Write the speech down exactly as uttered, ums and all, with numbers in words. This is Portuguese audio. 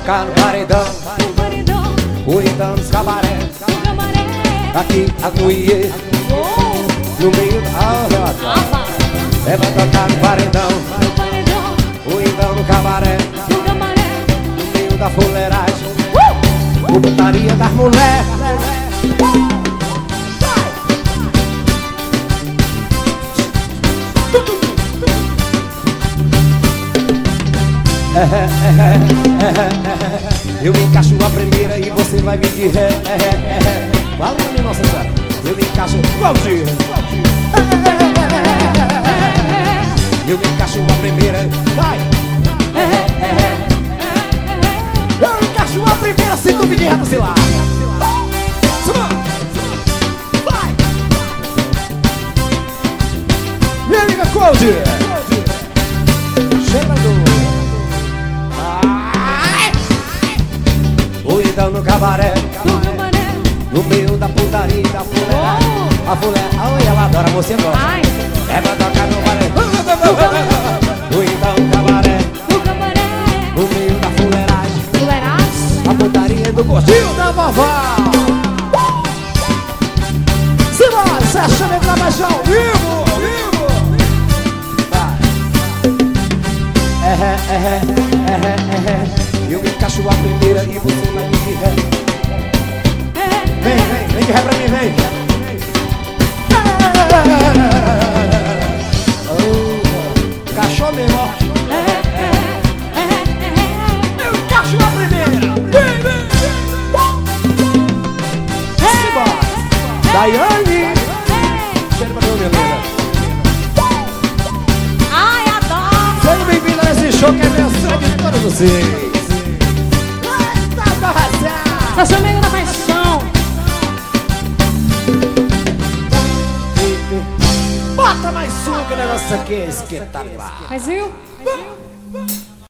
tocar no paredão, ou então nos cabaré, aqui a Cuiê, no meio da roda. É pra tocar no paredão, ou então no cabaré, no meio da fuleiragem, o putaria das mulheres. É, é, é, é, é. Eu me encaixo a primeira e você vai me dizer é, é, é, é. Fala pra mim, nossa senhora. Eu me encaixo qual dia? É, é, é, é. Eu me encaixo a primeira. Vai! É, é, é, é. Eu me encaixo a primeira sem dúvida e reto, sei lá. Vai! Me liga qual dia? Cheirador. Ou então no cabaré, no meio da putaria, da fulé, a fulé, ai, ela adora, você gosta. É pra tocar no cabaré. Ou então no cabaré, no meio da fuleiragem, a putaria do gostinho da vovó. Simbora, você acha que vai baixar ao vivo? É, é, é, é, é, é. Eu me encaixo a primeira e você vai me dizer ré. Vem, vem, vem de ré pra mim, vem. Oh, encaixou mesmo, ó. Eu encaixo a primeira. Vem, vem. Simbora. Daiane. Cheira pra mim, Helena. Ai, adoro. Seja bem-vindo a esse show que é mensagem de todos vocês. Eu sou meio da paixão. Bota mais suco, o negócio aqui é espetacular. Mas viu?